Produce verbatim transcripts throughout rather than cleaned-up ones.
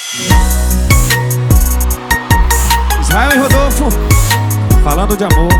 Israel e Rodolfo, falando de amor.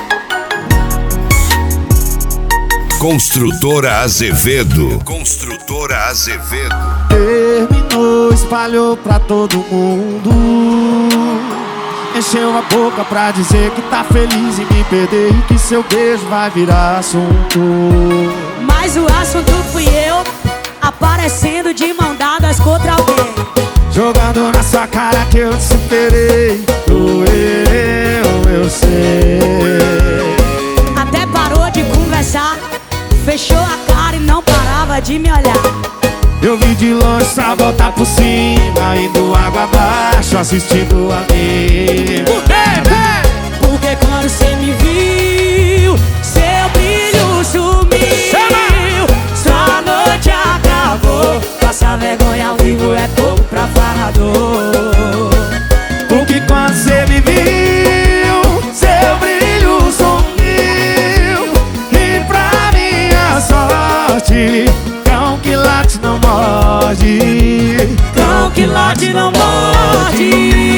Construtora Azevedo. Construtora Azevedo. Terminou, espalhou pra todo mundo. Encheu a boca pra dizer que tá feliz em me perder e que seu beijo vai virar assunto. Mas o assunto fui eu, aparecendo de mão dadas contra alguém, jogando na sua cara que eu te superei. Doeu, eu sei. Até parou de conversar, fechou a cara e não parava de me olhar. Eu vi de longe só voltar por cima, indo água abaixo, assistindo a mim. Por quê? Porque quando cê me viu, seu brilho sumiu. Sua noite acabou, passar vergonha ao vivo é pouco pra falador. Porque quando cê me viu, seu brilho sumiu. E pra minha sorte, cão que late não morde. Cão que late não morde.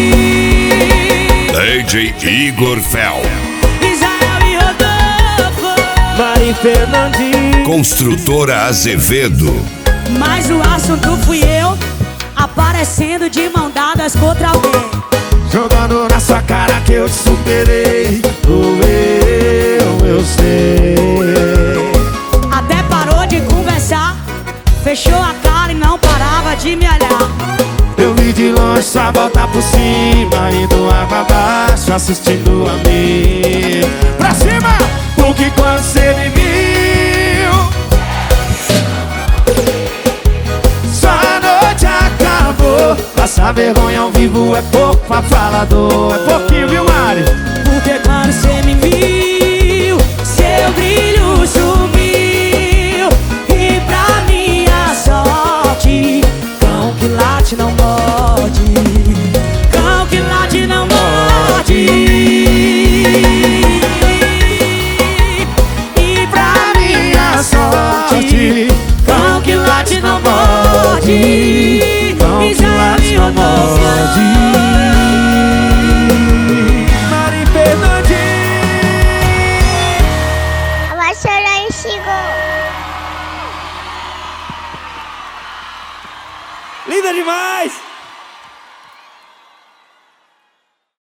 D J Igor Fel. Israel e Rodolfo. Mari Fernandinho. Construtora Azevedo. Mas o assunto fui eu, aparecendo de mão dadas contra alguém, jogando na sua cara que eu te superei. Doeu, eu sei. até parou de conversar, fechou a cara e não parava de me olhar. Eu vi de longe só voltar por cima, indo água abaixo, assistindo a mim. Pra cima! Porque quando cê me viu, sua noite acabou. Passar vergonha ao vivo é pouco pra falador. É pouquinho, viu, Mari? Porque quando cê me viu, seu brilho sumiu. E pra minha sorte, cão que late não morde. Cão que late não morde. E pra minha sorte, cão que late não morde. Cão que late não morde. Mari Fernandinho. Vai chorar e chegou. Linda demais!